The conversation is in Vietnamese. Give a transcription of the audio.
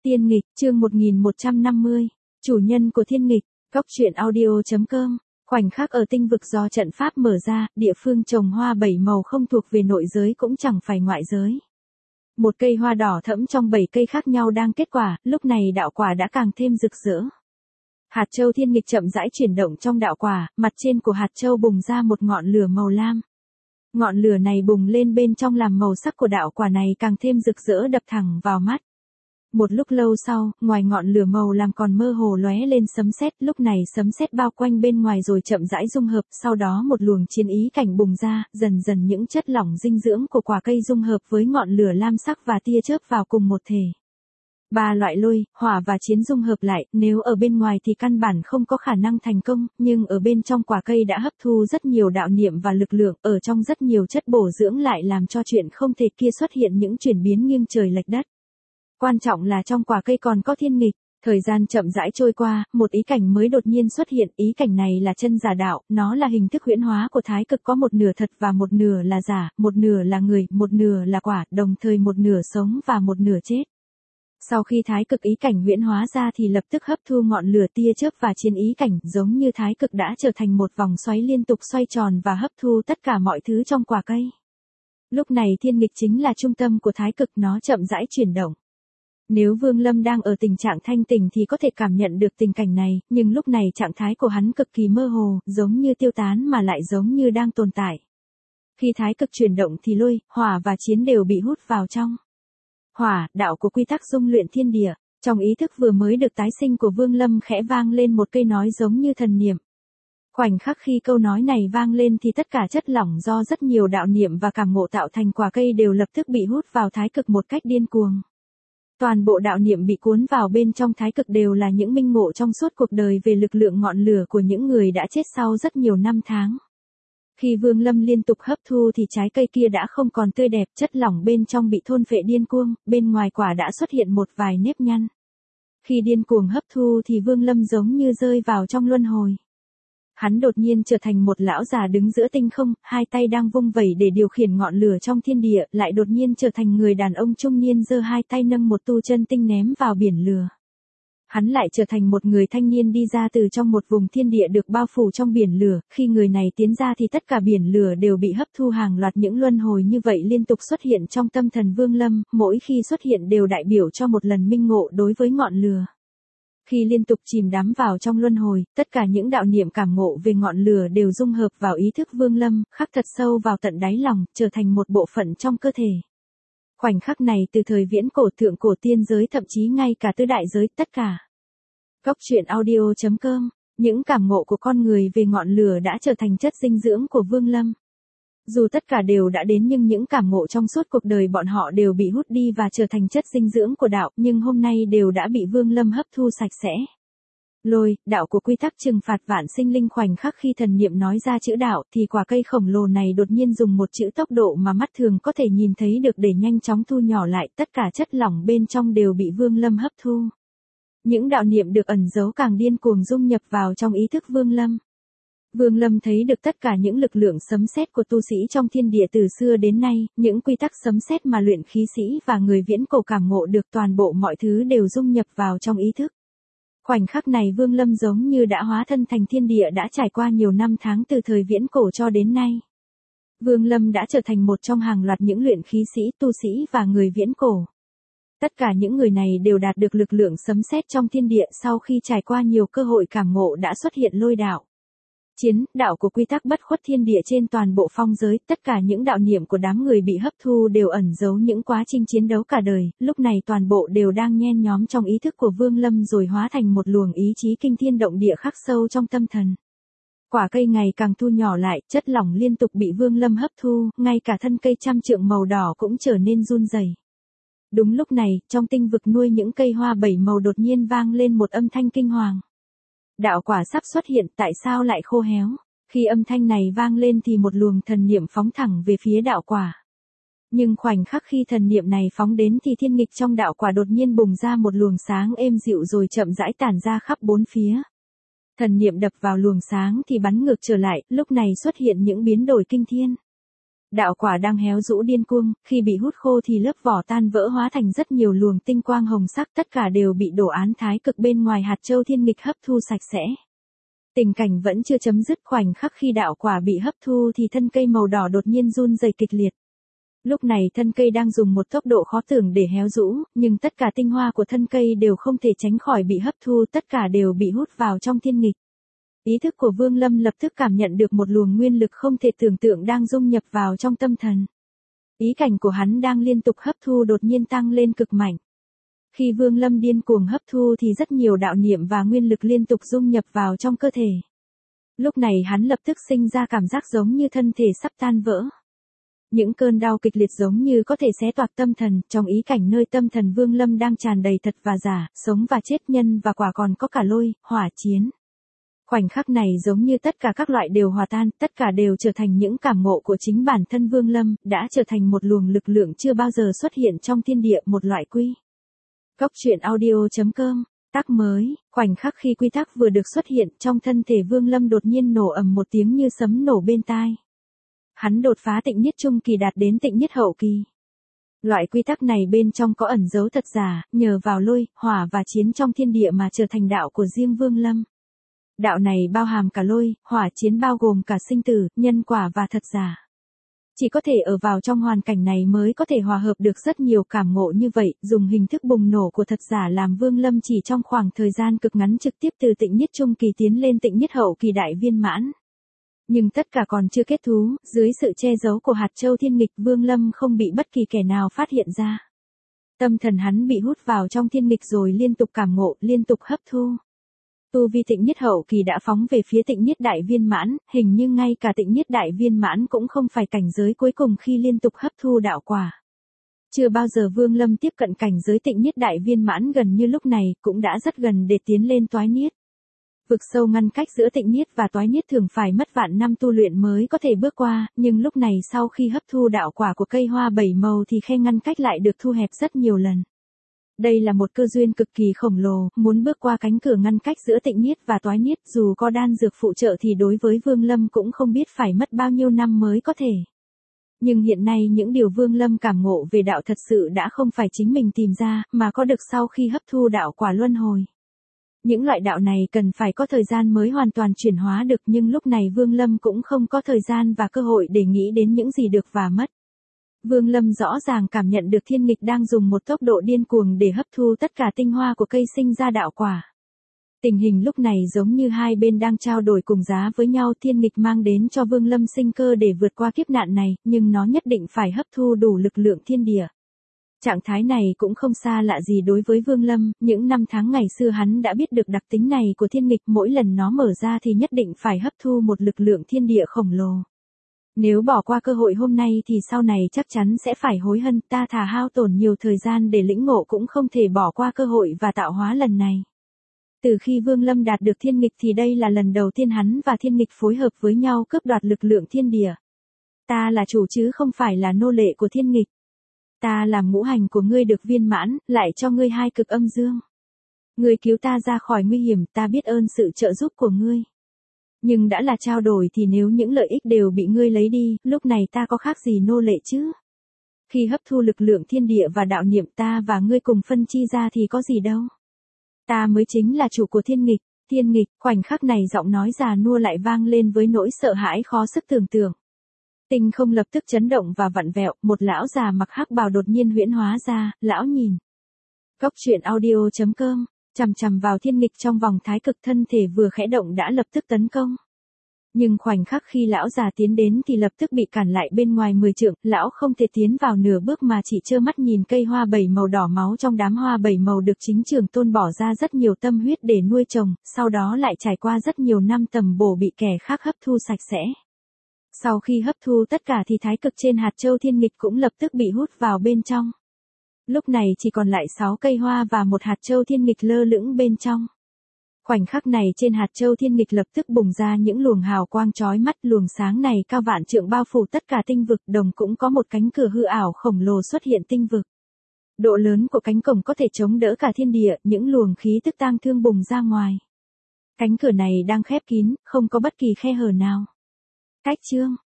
Tiên nghịch, chương 1150, chủ nhân của thiên nghịch, góc truyện audio.com. Khoảnh khắc ở tinh vực do trận pháp mở ra, địa phương trồng hoa bảy màu không thuộc về nội giới cũng chẳng phải ngoại giới. Một cây hoa đỏ thẫm trong 7 cây khác nhau đang kết quả, lúc này đạo quả đã càng thêm rực rỡ. Hạt châu thiên nghịch chậm rãi chuyển động trong đạo quả, mặt trên của hạt châu bùng ra một ngọn lửa màu lam. Ngọn lửa này bùng lên bên trong làm màu sắc của đạo quả này càng thêm rực rỡ đập thẳng vào mắt. Một lúc lâu sau, ngoài ngọn lửa màu làm còn mơ hồ lóe lên sấm sét, lúc này sấm sét bao quanh bên ngoài rồi chậm rãi dung hợp, sau đó một luồng chiến ý cảnh bùng ra, dần dần những chất lỏng dinh dưỡng của quả cây dung hợp với ngọn lửa lam sắc và tia chớp vào cùng một thể. Ba loại lôi, hỏa và chiến dung hợp lại, nếu ở bên ngoài thì căn bản không có khả năng thành công, nhưng ở bên trong quả cây đã hấp thu rất nhiều đạo niệm và lực lượng, ở trong rất nhiều chất bổ dưỡng lại làm cho chuyện không thể kia xuất hiện những chuyển biến nghiêng trời lệch đất. Quan trọng là trong quả cây còn có thiên nghịch. Thời gian chậm rãi trôi qua, một ý cảnh mới đột nhiên xuất hiện, ý cảnh này là chân giả đạo, nó là hình thức huyễn hóa của thái cực, có một nửa thật và một nửa là giả, một nửa là người, một nửa là quả, đồng thời một nửa sống và một nửa chết. Sau khi thái cực ý cảnh huyễn hóa ra thì lập tức hấp thu ngọn lửa tia chớp và chiến ý cảnh, giống như thái cực đã trở thành một vòng xoáy liên tục xoay tròn và hấp thu tất cả mọi thứ trong quả cây. Lúc này thiên nghịch chính là trung tâm của thái cực, nó chậm rãi chuyển động. Nếu Vương Lâm đang ở tình trạng thanh tỉnh thì có thể cảm nhận được tình cảnh này, nhưng lúc này trạng thái của hắn cực kỳ mơ hồ, giống như tiêu tán mà lại giống như đang tồn tại. Khi thái cực chuyển động thì lôi, hỏa và chiến đều bị hút vào trong. Hỏa, đạo của quy tắc dung luyện thiên địa, trong ý thức vừa mới được tái sinh của Vương Lâm khẽ vang lên một cây nói giống như thần niệm. Khoảnh khắc khi câu nói này vang lên thì tất cả chất lỏng do rất nhiều đạo niệm và cảm ngộ tạo thành quả cây đều lập tức bị hút vào thái cực một cách điên cuồng. Toàn bộ đạo niệm bị cuốn vào bên trong thái cực đều là những minh ngộ trong suốt cuộc đời về lực lượng ngọn lửa của những người đã chết sau rất nhiều năm tháng. Khi Vương Lâm liên tục hấp thu thì trái cây kia đã không còn tươi đẹp, chất lỏng bên trong bị thôn phệ điên cuồng, bên ngoài quả đã xuất hiện một vài nếp nhăn. Khi điên cuồng hấp thu thì Vương Lâm giống như rơi vào trong luân hồi. Hắn đột nhiên trở thành một lão già đứng giữa tinh không, hai tay đang vung vẩy để điều khiển ngọn lửa trong thiên địa, lại đột nhiên trở thành người đàn ông trung niên giơ hai tay nâng một tu chân tinh ném vào biển lửa. Hắn lại trở thành một người thanh niên đi ra từ trong một vùng thiên địa được bao phủ trong biển lửa, khi người này tiến ra thì tất cả biển lửa đều bị hấp thu, hàng loạt những luân hồi như vậy liên tục xuất hiện trong tâm thần Vương Lâm, mỗi khi xuất hiện đều đại biểu cho một lần minh ngộ đối với ngọn lửa. Khi liên tục chìm đắm vào trong luân hồi, tất cả những đạo niệm cảm ngộ về ngọn lửa đều dung hợp vào ý thức Vương Lâm, khắc thật sâu vào tận đáy lòng, trở thành một bộ phận trong cơ thể. Khoảnh khắc này từ thời viễn cổ, thượng cổ, tiên giới, thậm chí ngay cả tứ đại giới, tất cả. Góc truyện audio.com, những cảm ngộ của con người về ngọn lửa đã trở thành chất dinh dưỡng của Vương Lâm. Dù tất cả đều đã đến nhưng những cảm ngộ trong suốt cuộc đời bọn họ đều bị hút đi và trở thành chất dinh dưỡng của đạo, nhưng hôm nay đều đã bị Vương Lâm hấp thu sạch sẽ. Lôi, đạo của quy tắc trừng phạt vạn sinh linh. Khoảnh khắc khi thần niệm nói ra chữ đạo thì quả cây khổng lồ này đột nhiên dùng một chữ tốc độ mà mắt thường có thể nhìn thấy được để nhanh chóng thu nhỏ lại, tất cả chất lỏng bên trong đều bị Vương Lâm hấp thu. Những đạo niệm được ẩn giấu càng điên cuồng dung nhập vào trong ý thức Vương Lâm. Vương Lâm thấy được tất cả những lực lượng sấm sét của tu sĩ trong thiên địa từ xưa đến nay, những quy tắc sấm sét mà luyện khí sĩ và người viễn cổ cảm ngộ được, toàn bộ mọi thứ đều dung nhập vào trong ý thức. Khoảnh khắc này Vương Lâm giống như đã hóa thân thành thiên địa đã trải qua nhiều năm tháng từ thời viễn cổ cho đến nay. Vương Lâm đã trở thành một trong hàng loạt những luyện khí sĩ, tu sĩ và người viễn cổ. Tất cả những người này đều đạt được lực lượng sấm sét trong thiên địa sau khi trải qua nhiều cơ hội cảm ngộ đã xuất hiện lôi đạo. Chiến, đạo của quy tắc bất khuất thiên địa trên toàn bộ phong giới, tất cả những đạo niệm của đám người bị hấp thu đều ẩn giấu những quá trình chiến đấu cả đời, lúc này toàn bộ đều đang nhen nhóm trong ý thức của Vương Lâm rồi hóa thành một luồng ý chí kinh thiên động địa khắc sâu trong tâm thần. Quả cây ngày càng thu nhỏ lại, chất lỏng liên tục bị Vương Lâm hấp thu, ngay cả thân cây trăm trượng màu đỏ cũng trở nên run rẩy. Đúng lúc này, trong tinh vực nuôi những cây hoa bảy màu đột nhiên vang lên một âm thanh kinh hoàng. Đạo quả sắp xuất hiện, tại sao lại khô héo? Khi âm thanh này vang lên thì một luồng thần niệm phóng thẳng về phía đạo quả. Nhưng khoảnh khắc khi thần niệm này phóng đến thì thiên nghịch trong đạo quả đột nhiên bùng ra một luồng sáng êm dịu rồi chậm rãi tản ra khắp bốn phía. Thần niệm đập vào luồng sáng thì bắn ngược trở lại, lúc này xuất hiện những biến đổi kinh thiên. Đạo quả đang héo rũ điên cuồng, khi bị hút khô thì lớp vỏ tan vỡ hóa thành rất nhiều luồng tinh quang hồng sắc, tất cả đều bị đồ án thái cực bên ngoài hạt châu thiên nghịch hấp thu sạch sẽ. Tình cảnh vẫn chưa chấm dứt, khoảnh khắc khi đạo quả bị hấp thu thì thân cây màu đỏ đột nhiên run rẩy kịch liệt. Lúc này thân cây đang dùng một tốc độ khó tưởng để héo rũ, nhưng tất cả tinh hoa của thân cây đều không thể tránh khỏi bị hấp thu, tất cả đều bị hút vào trong thiên nghịch. Ý thức của Vương Lâm lập tức cảm nhận được một luồng nguyên lực không thể tưởng tượng đang dung nhập vào trong tâm thần. Ý cảnh của hắn đang liên tục hấp thu đột nhiên tăng lên cực mạnh. Khi Vương Lâm điên cuồng hấp thu thì rất nhiều đạo niệm và nguyên lực liên tục dung nhập vào trong cơ thể. Lúc này hắn lập tức sinh ra cảm giác giống như thân thể sắp tan vỡ. Những cơn đau kịch liệt giống như có thể xé toạc tâm thần, trong ý cảnh nơi tâm thần Vương Lâm đang tràn đầy thật và giả, sống và chết, nhân và quả, còn có cả lôi, hỏa chiến. Khoảnh khắc này giống như tất cả các loại đều hòa tan, tất cả đều trở thành những cảm ngộ của chính bản thân Vương Lâm, đã trở thành một luồng lực lượng chưa bao giờ xuất hiện trong thiên địa, một loại quy. Góc truyện audio.com, tác mới, khoảnh khắc khi quy tắc vừa được xuất hiện, trong thân thể Vương Lâm đột nhiên nổ ầm một tiếng như sấm nổ bên tai. Hắn đột phá tịnh nhất trung kỳ đạt đến tịnh nhất hậu kỳ. Loại quy tắc này bên trong có ẩn dấu thật giả, nhờ vào lôi, hỏa và chiến trong thiên địa mà trở thành đạo của riêng Vương Lâm. Đạo này bao hàm cả lôi, hỏa chiến, bao gồm cả sinh tử, nhân quả và thật giả. Chỉ có thể ở vào trong hoàn cảnh này mới có thể hòa hợp được rất nhiều cảm ngộ như vậy, dùng hình thức bùng nổ của thật giả làm Vương Lâm chỉ trong khoảng thời gian cực ngắn trực tiếp từ tịnh nhất trung kỳ tiến lên tịnh nhất hậu kỳ đại viên mãn. Nhưng tất cả còn chưa kết thúc, dưới sự che giấu của hạt châu thiên nghịch, Vương Lâm không bị bất kỳ kẻ nào phát hiện ra. Tâm thần hắn bị hút vào trong thiên nghịch rồi liên tục cảm ngộ, liên tục hấp thu. Tu vi tịnh nhất hậu kỳ đã phóng về phía tịnh nhất đại viên mãn, hình như ngay cả tịnh nhất đại viên mãn cũng không phải cảnh giới cuối cùng khi liên tục hấp thu đạo quả. Chưa bao giờ Vương Lâm tiếp cận cảnh giới tịnh nhất đại viên mãn gần như lúc này, cũng đã rất gần để tiến lên toái niết. Vực sâu ngăn cách giữa tịnh niết và toái niết thường phải mất vạn năm tu luyện mới có thể bước qua, nhưng lúc này sau khi hấp thu đạo quả của cây hoa bảy màu thì khe ngăn cách lại được thu hẹp rất nhiều lần. Đây là một cơ duyên cực kỳ khổng lồ, muốn bước qua cánh cửa ngăn cách giữa tịnh niết và toái niết, dù có đan dược phụ trợ thì đối với Vương Lâm cũng không biết phải mất bao nhiêu năm mới có thể. Nhưng hiện nay những điều Vương Lâm cảm ngộ về đạo thật sự đã không phải chính mình tìm ra, mà có được sau khi hấp thu đạo quả luân hồi. Những loại đạo này cần phải có thời gian mới hoàn toàn chuyển hóa được, nhưng lúc này Vương Lâm cũng không có thời gian và cơ hội để nghĩ đến những gì được và mất. Vương Lâm rõ ràng cảm nhận được thiên nghịch đang dùng một tốc độ điên cuồng để hấp thu tất cả tinh hoa của cây sinh ra đạo quả. Tình hình lúc này giống như hai bên đang trao đổi cùng giá với nhau, thiên nghịch mang đến cho Vương Lâm sinh cơ để vượt qua kiếp nạn này, nhưng nó nhất định phải hấp thu đủ lực lượng thiên địa. Trạng thái này cũng không xa lạ gì đối với Vương Lâm, những năm tháng ngày xưa hắn đã biết được đặc tính này của thiên nghịch, mỗi lần nó mở ra thì nhất định phải hấp thu một lực lượng thiên địa khổng lồ. Nếu bỏ qua cơ hội hôm nay thì sau này chắc chắn sẽ phải hối hận, ta thà hao tổn nhiều thời gian để lĩnh ngộ cũng không thể bỏ qua cơ hội và tạo hóa lần này. Từ khi Vương Lâm đạt được thiên nghịch thì đây là lần đầu tiên hắn và thiên nghịch phối hợp với nhau cướp đoạt lực lượng thiên địa. Ta là chủ chứ không phải là nô lệ của thiên nghịch. Ta làm ngũ hành của ngươi được viên mãn, lại cho ngươi hai cực âm dương. Ngươi cứu ta ra khỏi nguy hiểm, ta biết ơn sự trợ giúp của ngươi. Nhưng đã là trao đổi thì nếu những lợi ích đều bị ngươi lấy đi, lúc này ta có khác gì nô lệ chứ? Khi hấp thu lực lượng thiên địa và đạo niệm, ta và ngươi cùng phân chi ra thì có gì đâu. Ta mới chính là chủ của thiên nghịch. Thiên nghịch, khoảnh khắc này giọng nói già nua lại vang lên với nỗi sợ hãi khó sức tưởng tượng. Tinh không lập tức chấn động và vặn vẹo, một lão già mặc hắc bào đột nhiên huyễn hóa ra, lão nhìn. Góc truyện audio.com, chằm chằm vào thiên nghịch trong vòng thái cực, thân thể vừa khẽ động đã lập tức tấn công. Nhưng khoảnh khắc khi lão già tiến đến thì lập tức bị cản lại bên ngoài 10 trượng, lão không thể tiến vào nửa bước mà chỉ trơ mắt nhìn cây hoa bảy màu đỏ máu trong đám hoa bảy màu được chính Trường Tôn bỏ ra rất nhiều tâm huyết để nuôi trồng, sau đó lại trải qua rất nhiều năm tầm bổ bị kẻ khác hấp thu sạch sẽ. Sau khi hấp thu tất cả thì thái cực trên hạt châu thiên nghịch cũng lập tức bị hút vào bên trong. Lúc này chỉ còn lại 6 cây hoa và một hạt châu thiên nghịch lơ lửng bên trong. Khoảnh khắc này trên hạt châu thiên nghịch lập tức bùng ra những luồng hào quang chói mắt, luồng sáng này cao vạn trượng bao phủ tất cả tinh vực, đồng cũng có một cánh cửa hư ảo khổng lồ xuất hiện tinh vực. Độ lớn của cánh cổng có thể chống đỡ cả thiên địa, những luồng khí tức tang thương bùng ra ngoài. Cánh cửa này đang khép kín, không có bất kỳ khe hở nào. Cách chương